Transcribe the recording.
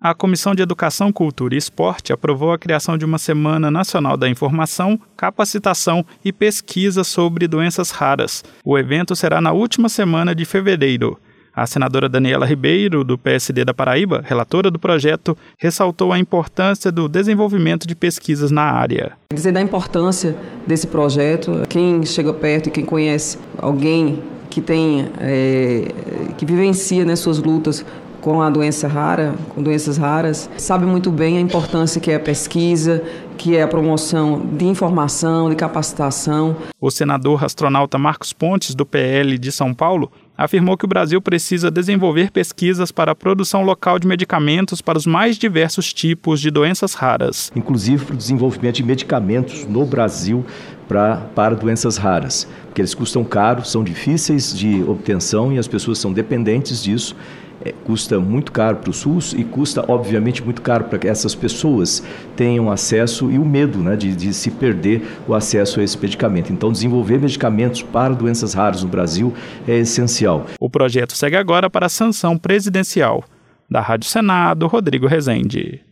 A Comissão de Educação, Cultura e Esporte aprovou a criação de uma Semana Nacional da Informação, Capacitação e Pesquisa sobre Doenças Raras. O evento será na última semana de fevereiro. A senadora Daniela Ribeiro, do PSD da Paraíba, relatora do projeto, ressaltou a importância do desenvolvimento de pesquisas na área. Dizer da importância desse projeto, quem chega perto e quem conhece alguém que que vivencia, né, suas lutas com a doença rara, com doenças raras, sabe muito bem a importância que é a pesquisa, que é a promoção de informação, de capacitação. O senador astronauta Marcos Pontes, do PL de São Paulo, afirmou que o Brasil precisa desenvolver pesquisas para a produção local de medicamentos para os mais diversos tipos de doenças raras. Inclusive para o desenvolvimento de medicamentos no Brasil para doenças raras, porque eles custam caro, são difíceis de obtenção e as pessoas são dependentes disso. Custa muito caro para o SUS e custa, obviamente, muito caro para que essas pessoas tenham acesso e o medo, né, de se perder o acesso a esse medicamento. Então, desenvolver medicamentos para doenças raras no Brasil é essencial. O projeto segue agora para a sanção presidencial. Da Rádio Senado, Rodrigo Rezende.